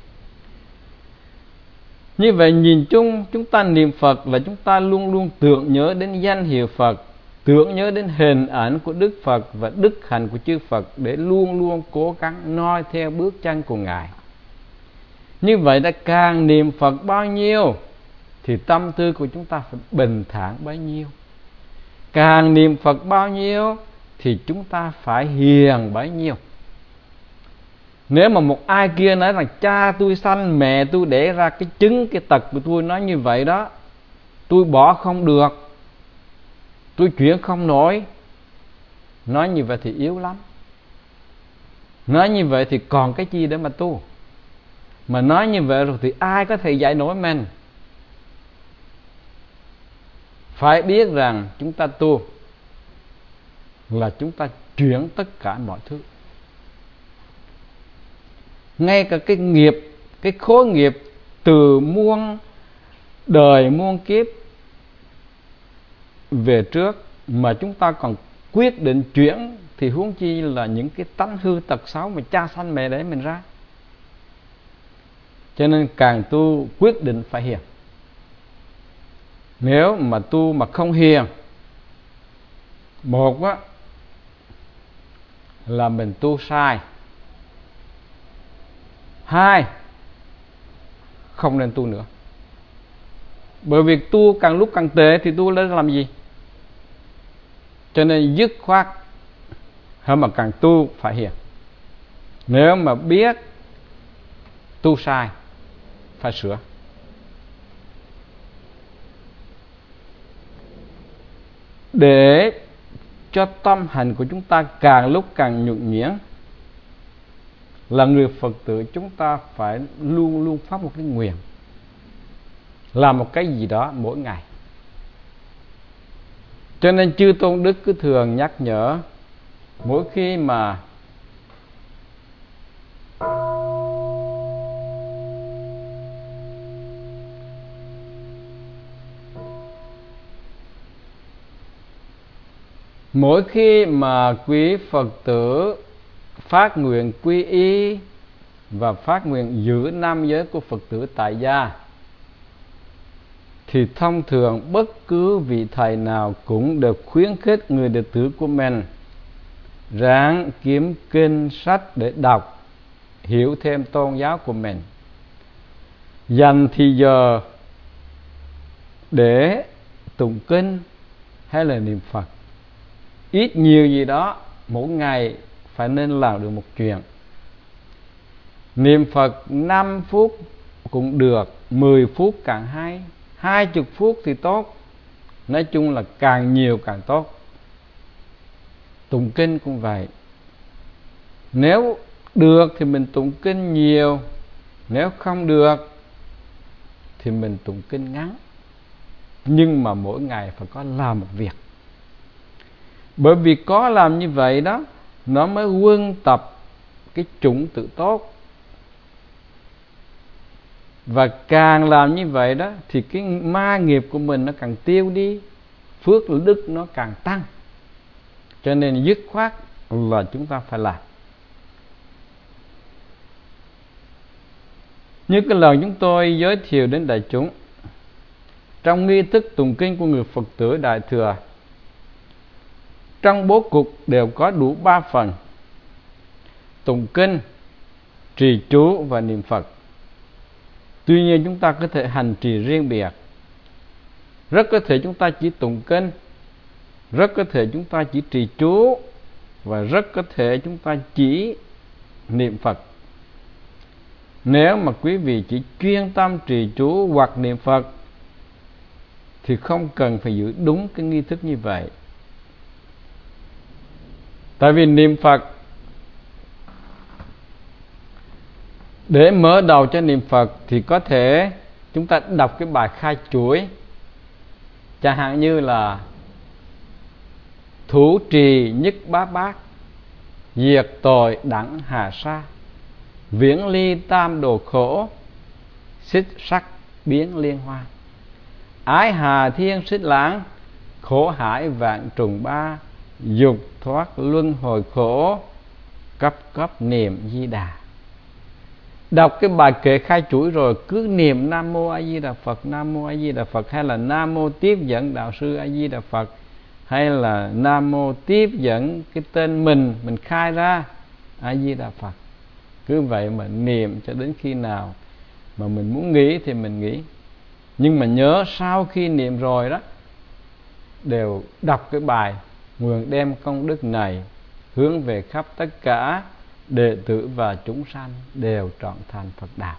Speaker 1: Như vậy nhìn chung chúng ta niệm Phật là chúng ta luôn luôn tưởng nhớ đến danh hiệu Phật, tưởng nhớ đến hình ảnh của Đức Phật và đức hạnh của chư Phật, để luôn luôn cố gắng noi theo bước chân của Ngài. Như vậy đã càng niệm Phật bao nhiêu thì tâm tư của chúng ta phải bình thản bấy nhiêu. Càng niệm Phật bao nhiêu thì chúng ta phải hiền bấy nhiêu. Nếu mà một ai kia nói rằng cha tôi sanh, mẹ tôi để ra cái chứng, cái tật của tôi nói như vậy đó, tôi bỏ không được, tôi chuyển không nổi, nói như vậy thì yếu lắm. Nói như vậy thì còn cái chi để mà tu. Mà nói như vậy rồi thì ai có thể dạy nổi mình. Phải biết rằng chúng ta tu là chúng ta chuyển tất cả mọi thứ. Ngay cả cái nghiệp, cái khối nghiệp từ muôn đời muôn kiếp về trước mà chúng ta còn quyết định chuyển, thì huống chi là những cái tánh hư tật xấu mà cha sanh mẹ để mình ra. Cho nên càng tu quyết định phải hiền. Nếu mà tu mà không hiền, một á là mình tu sai, hai không nên tu nữa. Bởi vì tu càng lúc càng tệ thì tu lên làm gì? Cho nên dứt khoát hơn mà càng tu phải hiền. Nếu mà biết tu sai phải sửa. Để cho tâm hành của chúng ta càng lúc càng nhuần nhuyễn, là người Phật tử chúng ta phải luôn luôn phát một cái nguyện, làm một cái gì đó mỗi ngày. Cho nên chư Tôn Đức cứ thường nhắc nhở, mỗi khi mà mỗi khi mà quý Phật tử phát nguyện quy y và phát nguyện giữ năm giới của Phật tử tại gia, thì thông thường bất cứ vị thầy nào cũng đều khuyến khích người đệ tử của mình ráng kiếm kinh sách để đọc, hiểu thêm tôn giáo của mình, dành thì giờ để tụng kinh hay là niệm Phật. Ít nhiều gì đó mỗi ngày phải nên làm được một chuyện. Niệm Phật năm phút cũng được, mười phút càng hay, hai mươi phút thì tốt. Nói chung là càng nhiều càng tốt. Tụng kinh cũng vậy. Nếu được thì mình tụng kinh nhiều, nếu không được thì mình tụng kinh ngắn. Nhưng mà mỗi ngày phải có làm một việc. Bởi vì có làm như vậy đó, nó mới quân tập cái chủng tự tốt. Và càng làm như vậy đó thì cái ma nghiệp của mình nó càng tiêu đi, phước đức nó càng tăng. Cho nên dứt khoát là chúng ta phải làm. Như cái lần chúng tôi giới thiệu đến đại chúng, trong nghi thức tụng kinh của người Phật tử Đại Thừa, trong bố cục đều có đủ ba phần: tụng kinh, trì chú và niệm Phật. Tuy nhiên chúng ta có thể hành trì riêng biệt. Rất có thể chúng ta chỉ tụng kinh, rất có thể chúng ta chỉ trì chú, và rất có thể chúng ta chỉ niệm Phật. Nếu mà quý vị chỉ chuyên tâm trì chú hoặc niệm Phật thì không cần phải giữ đúng cái nghi thức như vậy. Tại vì niệm Phật, để mở đầu cho niệm Phật thì có thể chúng ta đọc cái bài khai chuỗi, chẳng hạn như là thủ trì nhất bá bát, diệt tội đẳng hà sa, viễn ly tam đồ khổ, xích sắc biến liên hoa, ái hà thiên xích lãng, khổ hải vạn trùng ba, dục thoát luân hồi khổ, cấp cấp niệm Di Đà. Đọc cái bài kệ khai chuỗi rồi cứ niệm Nam Mô A Di Đà Phật, Nam Mô A Di Đà Phật, hay là Nam Mô tiếp dẫn đạo sư A Di Đà Phật, hay là Nam Mô tiếp dẫn cái tên mình mình khai ra A Di Đà Phật. Cứ vậy mà niệm cho đến khi nào mà mình muốn nghĩ thì mình nghĩ. Nhưng mà nhớ sau khi niệm rồi đó, đều đọc cái bài nguyện đem công đức này hướng về khắp tất cả đệ tử và chúng sanh đều trọn thành Phật đạo.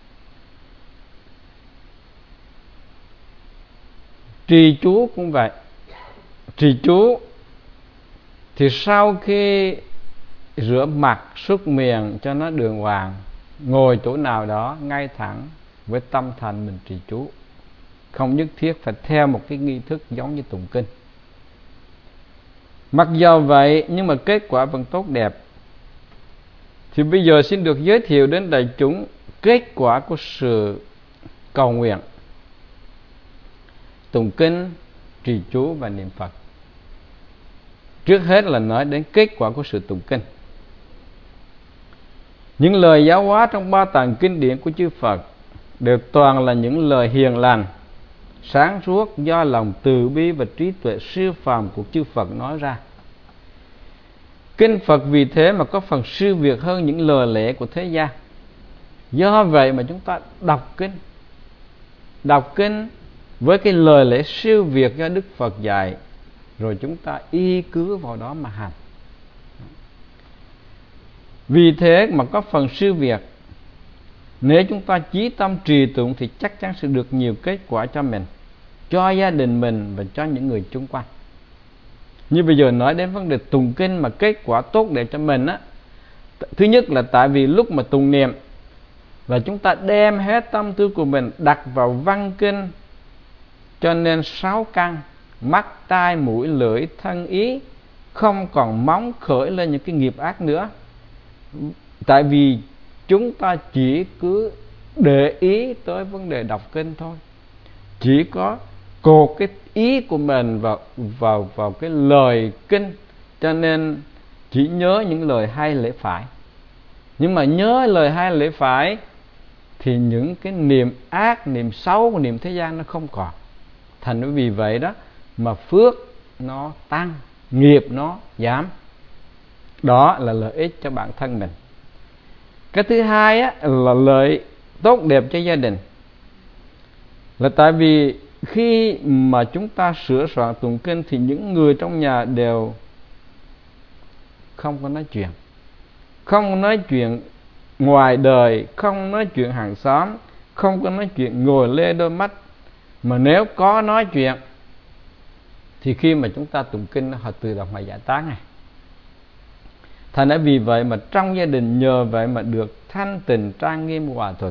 Speaker 1: Trì chú cũng vậy. Trì chú thì sau khi rửa mặt súc miệng cho nó đường hoàng, ngồi chỗ nào đó ngay thẳng với tâm thành mình trì chú, không nhất thiết phải theo một cái nghi thức giống như tụng kinh. Mặc dù vậy nhưng mà kết quả vẫn tốt đẹp. Thì bây giờ xin được giới thiệu đến đại chúng kết quả của sự cầu nguyện, tụng kinh, trì chú và niệm Phật. Trước hết là nói đến kết quả của sự tụng kinh. Những lời giáo hóa trong ba tạng kinh điển của chư Phật đều toàn là những lời hiền lành, sáng suốt do lòng từ bi và trí tuệ siêu phàm của chư Phật nói ra. Kinh Phật vì thế mà có phần siêu việt hơn những lời lẽ của thế gian. Do vậy mà chúng ta đọc kinh, đọc kinh với cái lời lẽ siêu việt do Đức Phật dạy, rồi chúng ta y cứ vào đó mà hành. Vì thế mà có phần siêu việt. Nếu chúng ta chí tâm trì tụng thì chắc chắn sẽ được nhiều kết quả cho mình, cho gia đình mình và cho những người chung quanh. Như bây giờ nói đến vấn đề tụng kinh mà kết quả tốt đẹp cho mình á, thứ nhất là tại vì lúc mà tụng niệm là chúng ta đem hết tâm tư của mình đặt vào văn kinh, cho nên sáu căn mắt, tai, mũi, lưỡi, thân, ý không còn móng khởi lên những cái nghiệp ác nữa. Tại vì chúng ta chỉ cứ để ý tới vấn đề đọc kinh thôi, chỉ có cột cái ý của mình vào vào vào cái lời kinh, cho nên chỉ nhớ những lời hay lẽ phải. Nhưng mà nhớ lời hay lẽ phải thì những cái niệm ác, niệm xấu, niệm thế gian nó không còn. Thành vì vậy đó mà phước nó tăng, nghiệp nó giảm. Đó là lợi ích cho bản thân mình. Cái thứ hai á, là lợi tốt đẹp cho gia đình. Là tại vì khi mà chúng ta sửa soạn tụng kinh thì những người trong nhà đều không có nói chuyện, không nói chuyện ngoài đời, không nói chuyện hàng xóm, không có nói chuyện ngồi lê đôi mắt. Mà nếu có nói chuyện thì khi mà chúng ta tụng kinh họ tự động họ giải tán này. Thành ra vì vậy mà trong gia đình nhờ vậy mà được thanh tịnh, trang nghiêm, hòa thuận.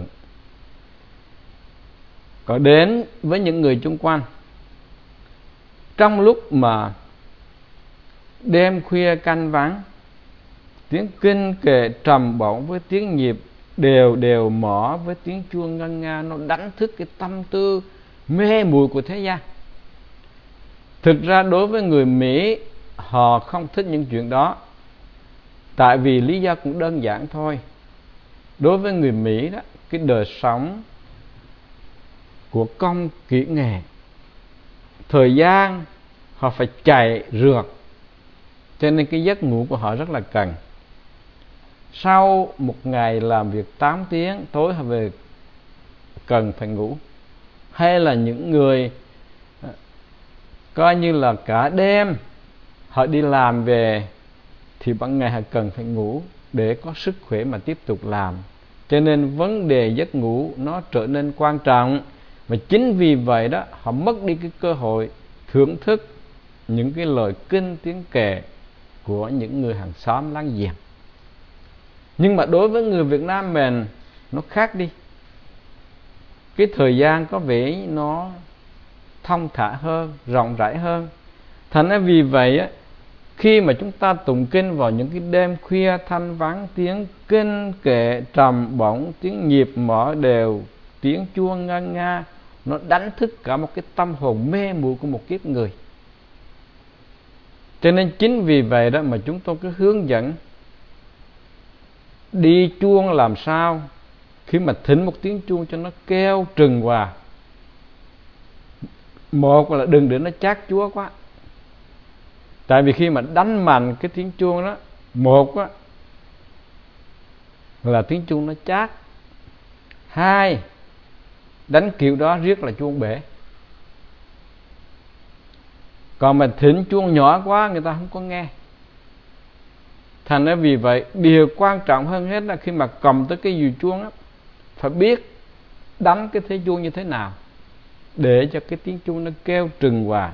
Speaker 1: Có đến với những người chung quanh, trong lúc mà đêm khuya canh vắng, tiếng kinh kệ trầm bổng với tiếng nhịp đều đều mỏ với tiếng chuông ngân nga, nó đánh thức cái tâm tư mê muội của thế gian. Thực ra đối với người Mỹ, họ không thích những chuyện đó. Tại vì lý do cũng đơn giản thôi. Đối với người Mỹ đó, cái đời sống của công kỹ nghệ, thời gian họ phải chạy rượt, cho nên cái giấc ngủ của họ rất là cần. Sau một ngày làm việc tám tiếng, tối họ về cần phải ngủ. Hay là những người coi như là cả đêm họ đi làm về thì ban ngày họ cần phải ngủ để có sức khỏe mà tiếp tục làm. Cho nên vấn đề giấc ngủ nó trở nên quan trọng. Và chính vì vậy đó họ mất đi cái cơ hội thưởng thức những cái lời kinh tiếng kệ của những người hàng xóm láng giềng. Nhưng mà đối với người Việt Nam mình nó khác đi. Cái thời gian có vẻ nó thông thả hơn, rộng rãi hơn. Thành ra vì vậy á, khi mà chúng ta tụng kinh vào những cái đêm khuya thanh vắng, tiếng kinh kệ trầm bổng, tiếng nhịp mỏ đều, tiếng chuông ngân nga, nó đánh thức cả một cái tâm hồn mê muội của một kiếp người. Cho nên chính vì vậy đó mà chúng tôi cứ hướng dẫn đi chuông làm sao khi mà thỉnh một tiếng chuông cho nó kêu trừng hòa. Một là đừng để nó chát chúa quá. Tại vì khi mà đánh mạnh cái tiếng chuông đó, một á, là tiếng chuông nó chát. Hai, đánh kiểu đó riết là chuông bể. Còn mà thỉnh chuông nhỏ quá người ta không có nghe. Thành ra vì vậy điều quan trọng hơn hết là khi mà cầm tới cái dùi chuông á, phải biết đánh cái thế chuông như thế nào để cho cái tiếng chuông nó kêu trừng hòa.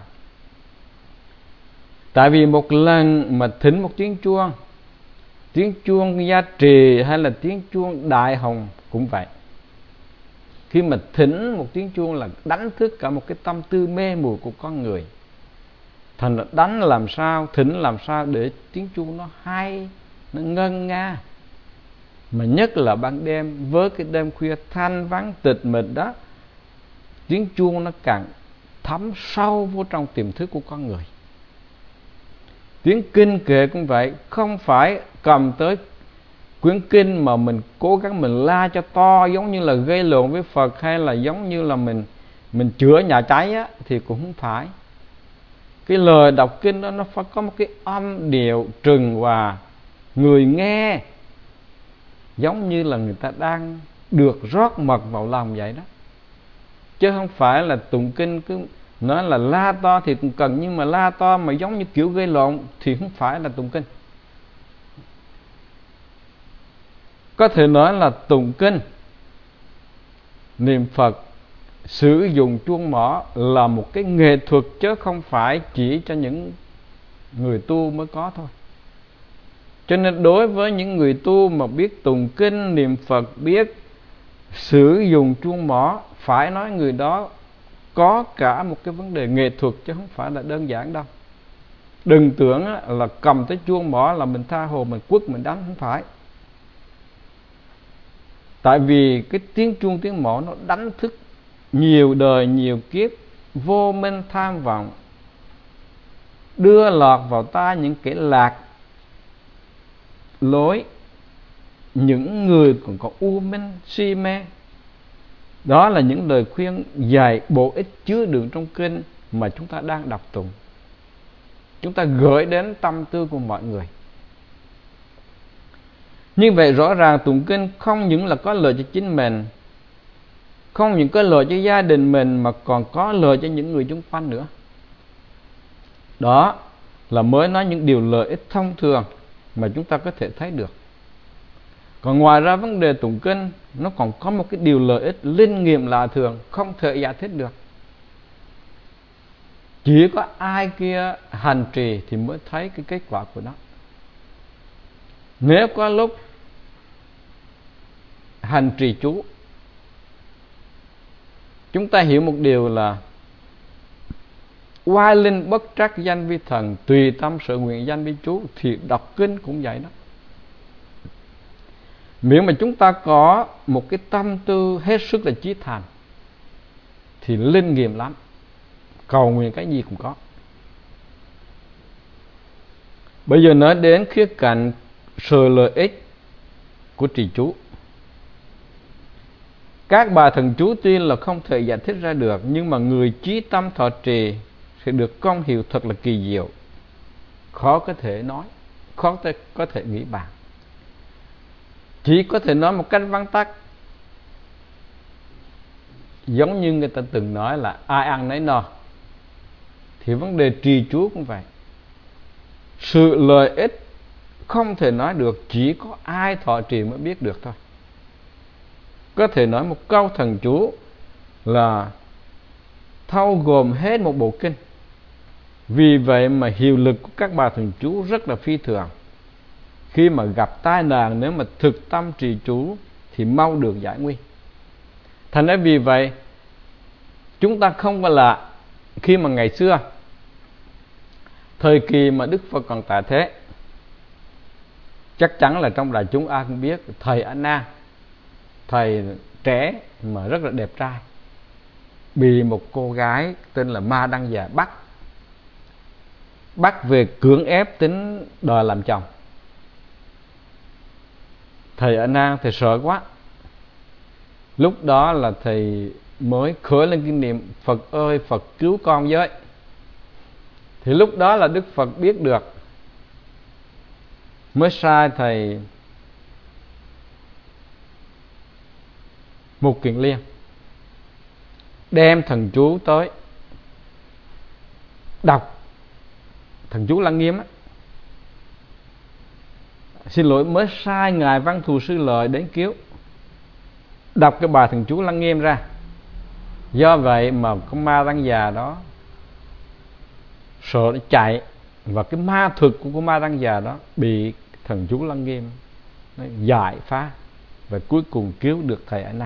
Speaker 1: Tại vì một lần mà thỉnh một tiếng chuông, tiếng chuông gia trì hay là tiếng chuông đại hồng cũng vậy. Khi mà thỉnh một tiếng chuông là đánh thức cả một cái tâm tư mê muội của con người. Thành ra đánh làm sao, thỉnh làm sao để tiếng chuông nó hay, nó ngân nga. Mà nhất là ban đêm, với cái đêm khuya thanh vắng tịch mịch đó, tiếng chuông nó càng thấm sâu vô trong tiềm thức của con người. Tiếng kinh kệ cũng vậy, không phải cầm tới quyển kinh mà mình cố gắng mình la cho to giống như là gây lộn với Phật, hay là giống như là mình mình chữa nhà cháy á, thì cũng không phải. Cái lời đọc kinh đó nó phải có một cái âm điệu trừng hòa, người nghe giống như là người ta đang được rót mật vào lòng vậy đó. Chứ không phải là tụng kinh cứ nói là la to thì cũng cần, nhưng mà la to mà giống như kiểu gây lộn thì không phải là tụng kinh. Có thể nói là tụng kinh, niệm Phật, sử dụng chuông mỏ là một cái nghệ thuật, chứ không phải chỉ cho những người tu mới có thôi. Cho nên đối với những người tu mà biết tụng kinh, niệm Phật, biết sử dụng chuông mỏ, phải nói người đó có cả một cái vấn đề nghệ thuật, chứ không phải là đơn giản đâu. Đừng tưởng là cầm tới chuông mỏ là mình tha hồ mình quất mình đánh, không phải. Tại vì cái tiếng chuông tiếng mõ nó đánh thức nhiều đời nhiều kiếp vô minh tham vọng, đưa lọt vào ta những kẻ lạc lối, những người còn có u minh si mê. Đó là những lời khuyên dạy bổ ích chứa đựng trong kinh mà chúng ta đang đọc tụng, chúng ta gửi đến tâm tư của mọi người. Như vậy rõ ràng tụng kinh không những là có lợi cho chính mình, không những có lợi cho gia đình mình, mà còn có lợi cho những người xung quanh nữa. Đó là mới nói những điều lợi ích thông thường mà chúng ta có thể thấy được. Còn ngoài ra vấn đề tụng kinh nó còn có một cái điều lợi ích linh nghiệm lạ thường, không thể giải thích được. Chỉ có ai kia hành trì thì mới thấy cái kết quả của nó. Nếu có lúc hành trì chú, chúng ta hiểu một điều là oai linh bất trắc danh vi thần, tùy tâm sở nguyện danh vi chú, thì đọc kinh cũng vậy đó. Miễn mà chúng ta có một cái tâm tư hết sức là chí thành thì linh nghiệm lắm, cầu nguyện cái gì cũng có. Bây giờ nói đến khía cạnh sự lợi ích của trì chú. Các bài thần chú tuy là không thể giải thích ra được, nhưng mà người chí tâm thọ trì sẽ được công hiệu thật là kỳ diệu, khó có thể nói, khó có thể nghĩ bàn. Chỉ có thể nói một cách vắn tắt, giống như người ta từng nói là ai ăn nấy no, thì vấn đề trì chú cũng vậy. Sự lợi ích không thể nói được, chỉ có ai thọ trì mới biết được thôi. Có thể nói một câu thần chú là thâu gồm hết một bộ kinh. Vì vậy mà hiệu lực của các bài thần chú rất là phi thường. Khi mà gặp tai nạn, nếu mà thực tâm trì chú thì mau được giải nguy. Thành ra vì vậy chúng ta không có lạ khi mà ngày xưa, thời kỳ mà Đức Phật còn tại thế, chắc chắn là trong đại chúng ai cũng biết thầy A Nan, thầy trẻ mà rất là đẹp trai, bị một cô gái tên là Ma Đăng Già bắt bắt về cưỡng ép tính đòi làm chồng. Thầy A Nan thì sợ quá. Lúc đó là thầy mới khởi lên kinh niệm Phật ơi Phật cứu con với. Thì lúc đó là Đức Phật biết được, mới sai thầy Mục Kiền Liên đem thần chú tới đọc thần chú Lăng Nghiêm á, xin lỗi mới sai ngài Văn Thù Sư Lợi đến cứu, đọc cái bài thần chú Lăng Nghiêm ra. Do vậy mà con ma Tăng già đó sợ nó chạy, và cái ma thuật của con ma Tăng già đó bị thần chú Lăng Nghiêm nó giải phá, và cuối cùng cứu được thầy Ái Năng.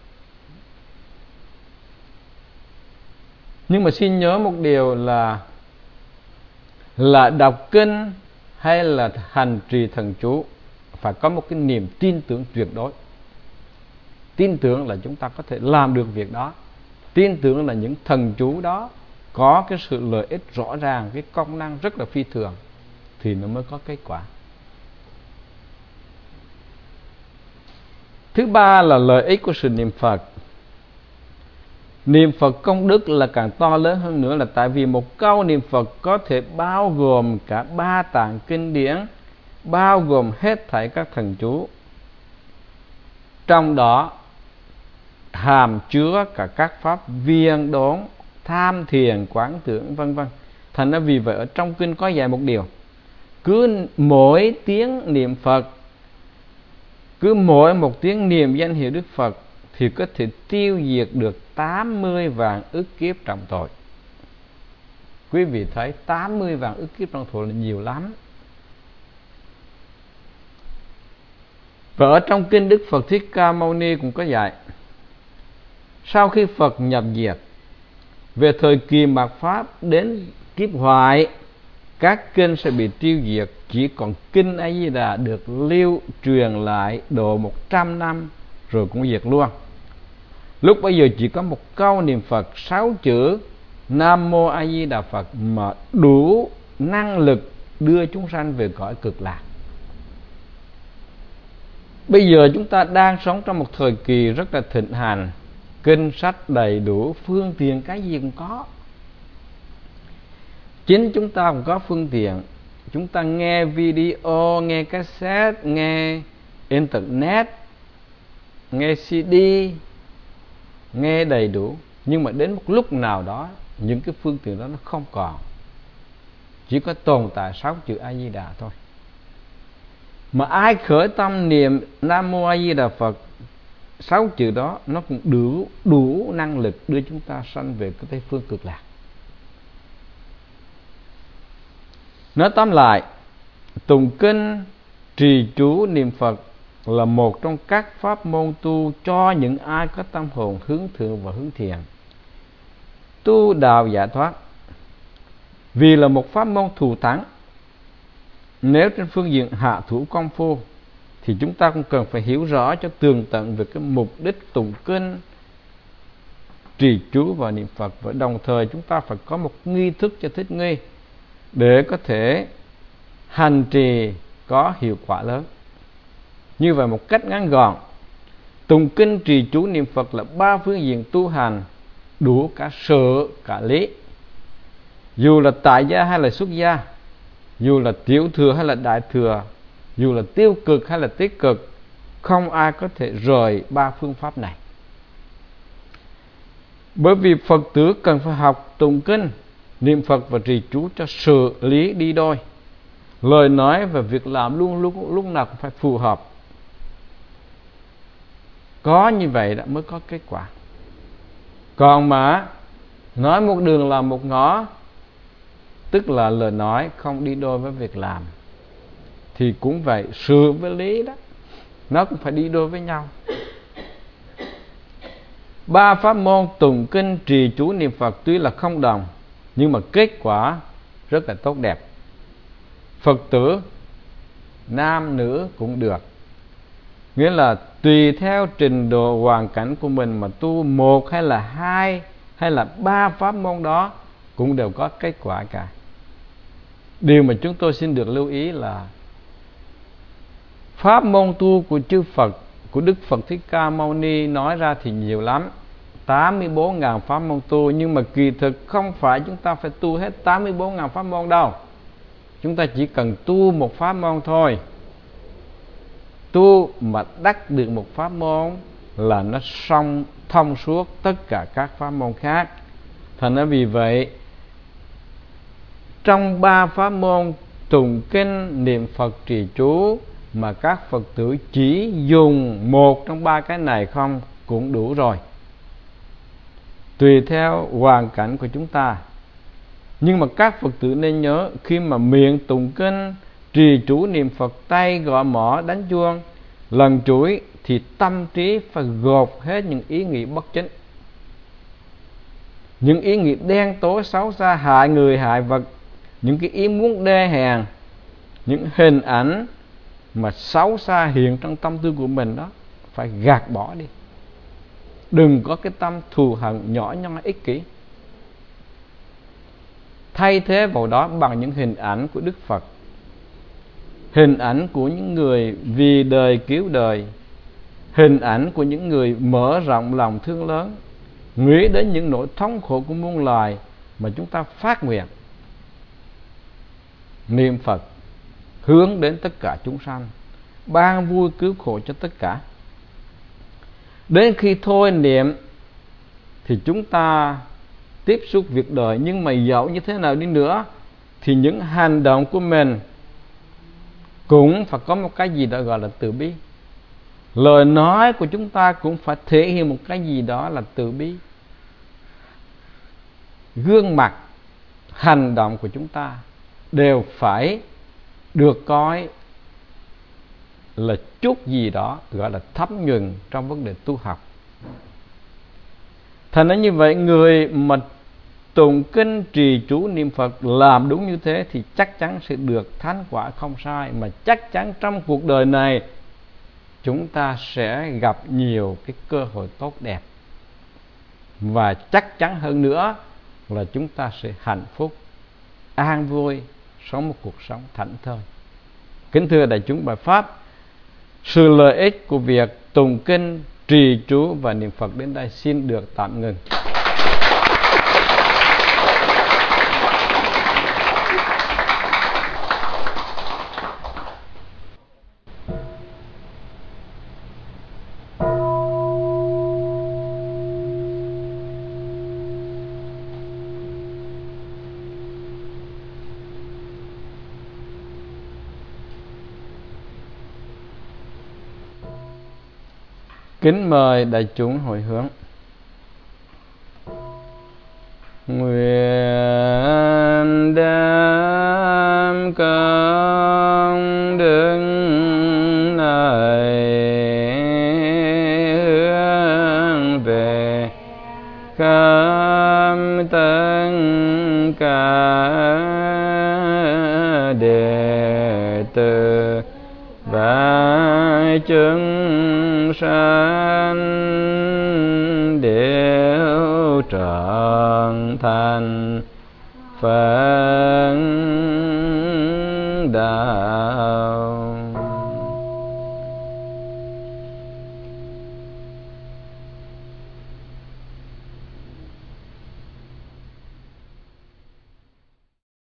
Speaker 1: Nhưng mà xin nhớ một điều là là đọc kinh hay là hành trì thần chú phải có một cái niềm tin tưởng tuyệt đối. Tin tưởng là chúng ta có thể làm được việc đó. Tin tưởng là những thần chú đó có cái sự lợi ích rõ ràng, cái công năng rất là phi thường, thì nó mới có kết quả. Thứ ba là lợi ích của sự niệm Phật. Niệm Phật công đức là càng to lớn hơn nữa, là tại vì một câu niệm Phật có thể bao gồm cả ba tạng kinh điển, bao gồm hết thảy các thần chú, trong đó hàm chứa cả các pháp viên đốn, tham thiền, quán tưởng, vân vân. Thành ra vì vậy ở trong kinh có dạy một điều: cứ mỗi tiếng niệm Phật, cứ mỗi một tiếng niệm danh hiệu Đức Phật thì có thể tiêu diệt được tám mươi vạn ức kiếp trọng tội. Quý vị thấy tám mươi vạn ức kiếp trọng tội là nhiều lắm. Và ở trong kinh Đức Phật Thích Ca Mâu Ni cũng có dạy, sau khi Phật nhập diệt, về thời kỳ mạt Pháp đến kiếp hoại, các kinh sẽ bị tiêu diệt, chỉ còn kinh A Di Đà được lưu truyền lại độ một trăm năm rồi cũng diệt luôn. Lúc bây giờ chỉ có một câu niệm Phật sáu chữ Nam Mô A Di Đà Phật mà đủ năng lực đưa chúng sanh về cõi cực lạc. Bây giờ chúng ta đang sống trong một thời kỳ rất là thịnh hành, kinh sách đầy đủ, phương tiện cái gì cũng có. Chính chúng ta cũng có phương tiện. Chúng ta nghe video, nghe cassette, nghe internet, nghe xê đê, nghe đầy đủ. Nhưng mà đến một lúc nào đó, những cái phương tiện đó nó không còn, chỉ có tồn tại sáu chữ A Di Đà thôi. Mà ai khởi tâm niệm Nam Mô A Di Đà Phật, sáu chữ đó nó cũng đủ đủ năng lực đưa chúng ta sanh về cái Tây phương cực lạc. Nói tóm lại, tụng kinh, trì chú, niệm Phật là một trong các pháp môn tu cho những ai có tâm hồn hướng thượng và hướng thiện, tu đạo giải thoát. Vì là một pháp môn thù thắng, nếu trên phương diện hạ thủ công phu thì chúng ta cũng cần phải hiểu rõ cho tường tận về cái mục đích tụng kinh, trì chú và niệm Phật, và đồng thời chúng ta phải có một nghi thức cho thích nghi để có thể hành trì có hiệu quả lớn. Như vậy một cách ngắn gọn, tụng kinh, trì chú, niệm Phật là ba phương diện tu hành đủ cả sự cả lý. Dù là tại gia hay là xuất gia, dù là tiểu thừa hay là đại thừa, dù là tiêu cực hay là tích cực, không ai có thể rời ba phương pháp này. Bởi vì Phật tử cần phải học tụng kinh, niệm Phật và trì chú cho sự lý đi đôi. Lời nói và việc làm luôn lúc, lúc nào cũng phải phù hợp. Có như vậy đã mới có kết quả. Còn mà nói một đường làm một ngõ, tức là lời nói không đi đôi với việc làm, thì cũng vậy, sự với lý đó, nó cũng phải đi đôi với nhau. Ba pháp môn tụng kinh, trì chú, niệm Phật tuy là không đồng, nhưng mà kết quả rất là tốt đẹp. Phật tử nam nữ cũng được, nghĩa là tùy theo trình độ hoàn cảnh của mình mà tu một hay là hai hay là ba pháp môn đó cũng đều có kết quả cả. Điều mà chúng tôi xin được lưu ý là pháp môn tu của chư Phật, của Đức Phật Thích Ca Mâu Ni nói ra thì nhiều lắm, tám mươi bốn nghìn pháp môn tu, nhưng mà kỳ thực không phải chúng ta phải tu hết tám mươi bốn nghìn pháp môn đâu. Chúng ta chỉ cần tu một pháp môn thôi. Tu mà đắc được một pháp môn là nó song thông suốt tất cả các pháp môn khác. Thành ra vì vậy, trong ba pháp môn tụng kinh, niệm Phật, trì chú mà các Phật tử chỉ dùng một trong ba cái này không cũng đủ rồi, tùy theo hoàn cảnh của chúng ta. Nhưng mà các Phật tử nên nhớ, khi mà miệng tụng kinh, trì chú niệm Phật, tay gõ mõ đánh chuông, lần chuỗi, thì tâm trí phải gột hết những ý nghĩ bất chính, những ý nghĩ đen tối xấu xa, hại người hại vật, những cái ý muốn đê hèn, những hình ảnh mà xấu xa hiện trong tâm tư của mình đó, phải gạt bỏ đi. Đừng có cái tâm thù hận nhỏ nhoi ích kỷ. Thay thế vào đó bằng những hình ảnh của Đức Phật, hình ảnh của những người vì đời cứu đời, hình ảnh của những người mở rộng lòng thương lớn, nghĩ đến những nỗi thống khổ của muôn loài mà chúng ta phát nguyện niệm Phật hướng đến tất cả chúng sanh, ban vui cứu khổ cho tất cả. Đến khi thôi niệm thì chúng ta tiếp xúc việc đời, nhưng mà dẫu như thế nào đi nữa thì những hành động của mình cũng phải có một cái gì đó gọi là từ bi. Lời nói của chúng ta cũng phải thể hiện một cái gì đó là từ bi. Gương mặt, hành động của chúng ta đều phải được coi là chút gì đó gọi là thấm nhuần trong vấn đề tu học. Thành ra như vậy, người mà tụng kinh trì chú niệm Phật làm đúng như thế thì chắc chắn sẽ được thánh quả không sai, mà chắc chắn trong cuộc đời này chúng ta sẽ gặp nhiều cái cơ hội tốt đẹp, và chắc chắn hơn nữa là chúng ta sẽ hạnh phúc, an vui, sống một cuộc sống thảnh thơi. Kính thưa đại chúng, bài pháp sự lợi ích của việc tụng kinh, trì chú và niệm Phật đến đây xin được tạm ngừng. Kính mời đại chúng hồi hướng. Nguyện đem công đức này hướng về khắp tất cả đệ tử và chúng sanh đều trọn thành Phật đạo.